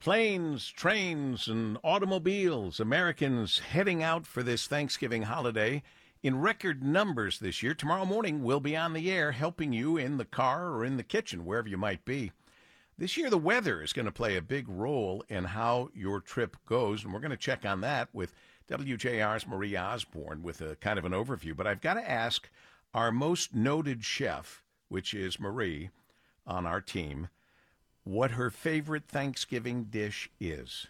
Planes, trains, and automobiles, Americans heading out for this Thanksgiving holiday in record numbers this year. Tomorrow morning, we'll be on the air helping you in the car or in the kitchen, wherever you might be. This year, the weather is going to play a big role in how your trip goes, and we're going to check on that with WJR's Marie Osborne with a kind of an overview. But I've got to ask our most noted chef, which is Marie on our team, what her favorite Thanksgiving dish is.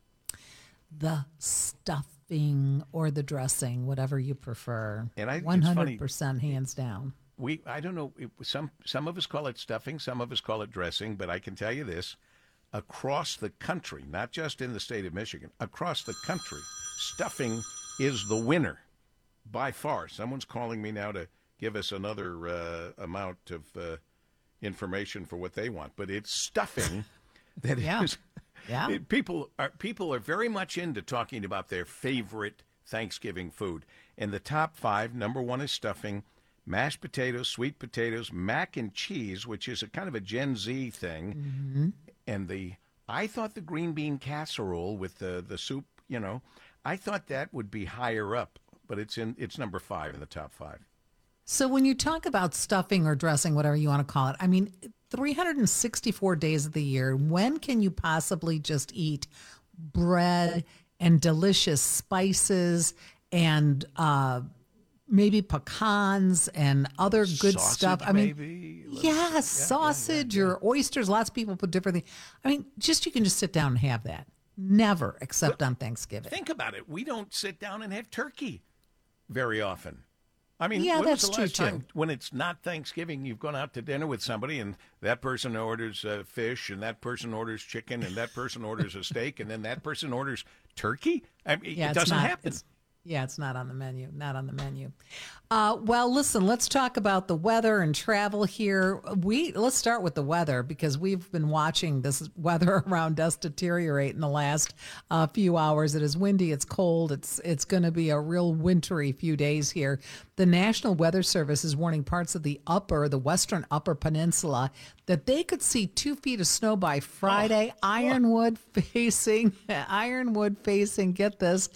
The stuffing or the dressing, whatever you prefer. And 100% hands down. I don't know, some of us call it stuffing, some of us call it dressing, but I can tell you this, across the country, not just in the state of Michigan, across the country, stuffing is the winner by far. Someone's calling me now to give us another amount of information for what they want, but it's stuffing that is. Yeah. People are very much into talking about their favorite Thanksgiving food, and the top five, number one is stuffing, mashed potatoes, sweet potatoes, mac and cheese, which is a kind of a Gen Z thing, and I thought the green bean casserole with the soup, I thought that would be higher up, but it's number five in the top five. So when you talk about stuffing or dressing, whatever you want to call it, I mean, 364 days of the year, when can you possibly just eat bread and delicious spices and maybe pecans and other good sausage, stuff? I mean, yes, sausage or oysters. Lots of people put different things. I mean, you can just sit down and have that. Never, except on Thanksgiving. Think about it. We don't sit down and have turkey very often. I mean, yeah, when that's was the true last time too. when it's not Thanksgiving, you've gone out to dinner with somebody and that person orders fish and that person orders chicken and that person orders a steak and then that person orders turkey? I mean, it doesn't happen. It's not on the menu. Not on the menu. Well, listen, let's talk about the weather and travel here. Let's start with the weather because we've been watching this weather around us deteriorate in the last few hours. It is windy. It's cold. It's going to be a real wintry few days here. The National Weather Service is warning parts of the western upper peninsula that they could see 2 feet of snow by Friday. Ironwood facing, get this,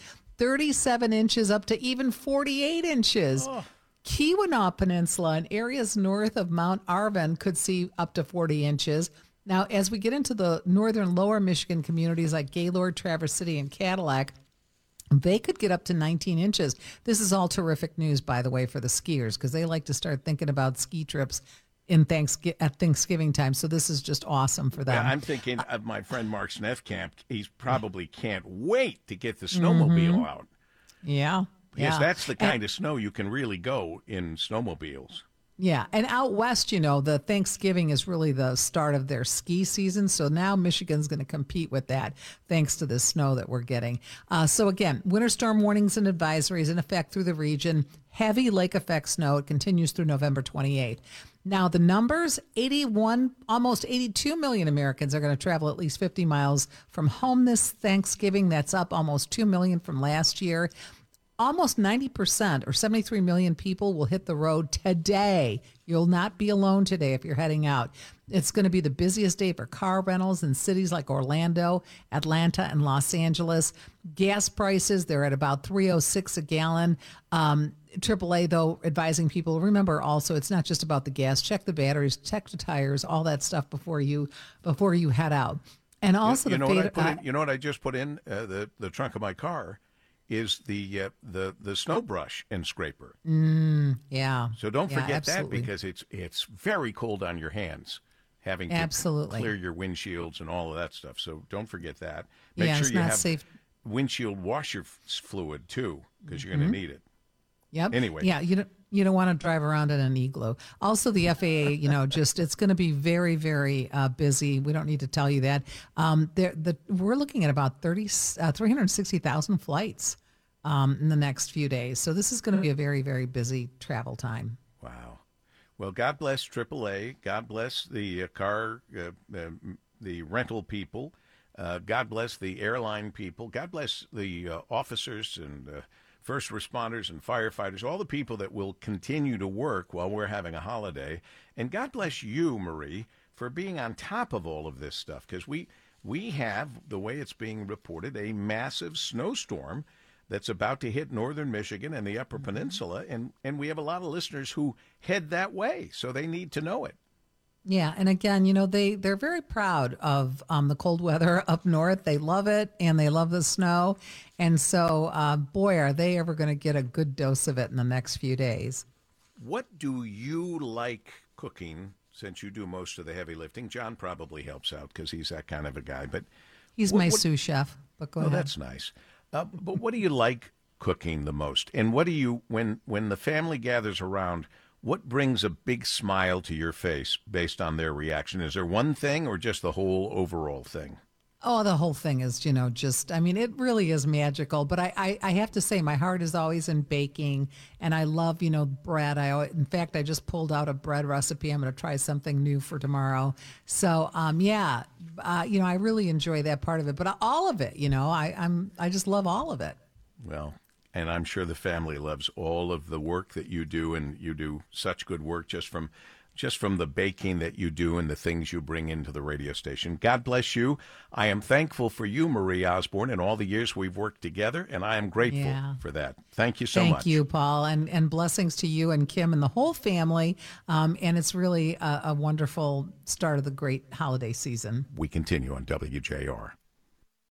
37 inches up to even 48 inches. Keweenaw Peninsula and areas north of Mount Arvin could see up to 40 inches. Now, as we get into the northern lower Michigan communities like Gaylord, Traverse City, and Cadillac, they could get up to 19 inches. This is all terrific news, by the way, for the skiers because they like to start thinking about ski trips at Thanksgiving time. So this is just awesome for them. Yeah, I'm thinking of my friend Mark Snefkamp. He probably can't wait to get the snowmobile out. Yeah. Because that's the kind of snow you can really go in snowmobiles. Yeah, and out west, the Thanksgiving is really the start of their ski season. So now Michigan's going to compete with that thanks to the snow that we're getting. So again, winter storm warnings and advisories in effect through the region. Heavy lake effect snow. It continues through November 28th. Now the numbers, almost 82 million Americans are going to travel at least 50 miles from home this Thanksgiving. That's up almost 2 million from last year. Almost 90% or 73 million people will hit the road today. You'll not be alone today if you're heading out. It's going to be the busiest day for car rentals in cities like Orlando, Atlanta, and Los Angeles. Gas prices, they're at about $3.06 a gallon. AAA, though, advising people, remember also, it's not just about the gas. Check the batteries, check the tires, all that stuff before you head out. And also, you know what I just put in the trunk of my car is the snow brush and scraper. Yeah. So don't forget absolutely. that because it's very cold on your hands, having to clear your windshields and all of that stuff. So don't forget that. Make sure you have safe windshield washer fluid too, because you're going to need it. Yep. Anyway. Yeah, you don't want to drive around in an igloo. Also, the FAA, it's going to be very, very busy. We don't need to tell you that. We're looking at about 360,000 flights in the next few days. So this is going to be a very, very busy travel time. Wow. Well, God bless AAA. God bless the the rental people. God bless the airline people. God bless the officers and first responders and firefighters, all the people that will continue to work while we're having a holiday. And God bless you, Marie, for being on top of all of this stuff, because we we have, the way it's being reported, a massive snowstorm that's about to hit northern Michigan and the Upper Peninsula, and we have a lot of listeners who head that way, so they need to know it. Yeah, and again, they're very proud of the cold weather up north. They love it, and they love the snow, and so boy, are they ever going to get a good dose of it in the next few days. What do you like cooking? Since you do most of the heavy lifting, John probably helps out because he's that kind of a guy. But he's my sous chef. But go ahead. That's nice. But what do you like cooking the most? And what do you, when the family gathers around, what brings a big smile to your face based on their reaction? Is there one thing or just the whole overall thing? Oh, the whole thing is, it really is magical. But I have to say, my heart is always in baking, and I love, bread. In fact, I just pulled out a bread recipe. I'm going to try something new for tomorrow. So, I really enjoy that part of it. But all of it, I just love all of it. Well, and I'm sure the family loves all of the work that you do, and you do such good work just from the baking that you do and the things you bring into the radio station. God bless you. I am thankful for you, Marie Osborne, and all the years we've worked together, and I am grateful for that. Thank you so much. Thank you, Paul, and blessings to you and Kim and the whole family. And it's really a wonderful start of the great holiday season. We continue on WJR.